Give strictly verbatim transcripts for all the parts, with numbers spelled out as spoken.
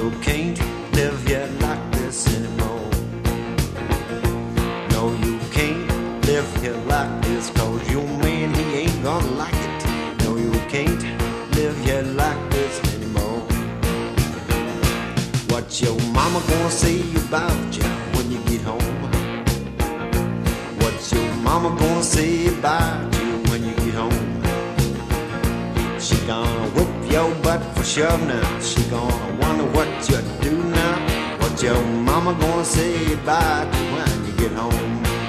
you can't live here like this anymore. No, you can't live here like this, cause your man, he ain't gonna like it. No, you can't live here like this anymore. What your mama gonna say about you when you get home? What's your mama gonna say about you when you get home? She gonna whip your butt for sure now. She gonna wonder what you do now. What your mama gonna say about you when you get home?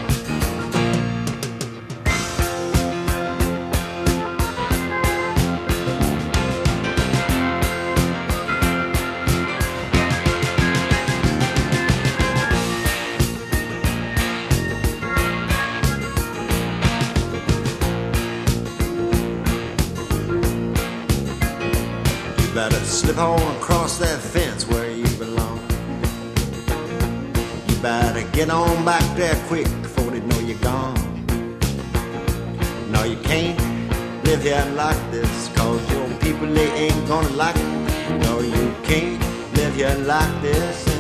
Better slip on across that fence where you belong. You better get on back there quick before they know you're gone. No, you can't live here like this, cause your people, they ain't gonna like it. No, you can't live here like this